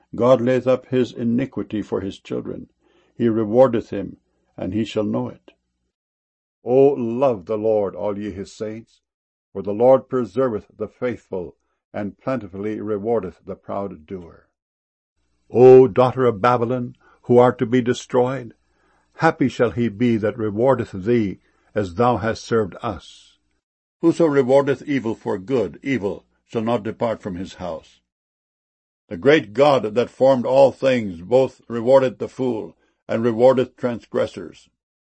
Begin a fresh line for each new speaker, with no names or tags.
God layeth up his iniquity for his children. He rewardeth him, and he shall know it. O love the Lord, all ye his saints, for the Lord preserveth the faithful, and plentifully rewardeth the proud doer. O daughter of Babylon, who art to be destroyed, happy shall he be that rewardeth thee, as thou hast served us. Whoso rewardeth evil for good, evil shall not depart from his house. The great God that formed all things both rewardeth the fool, and rewardeth transgressors.